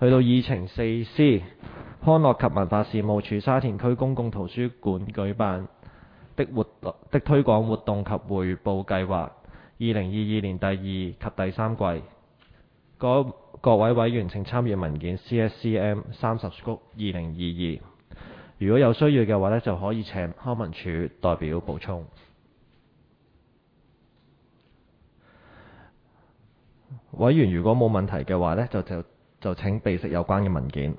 去到議程4C，康樂及文化事務署沙田區公共圖書館舉辦的推廣活動及匯報計劃2022年第2及第3季。各位委員請參閱文件 CSCM 30/2022。如果有需要嘅話呢，就可以請康文署代表補充。委員如果冇問題嘅話呢，就請備悉有關嘅文件。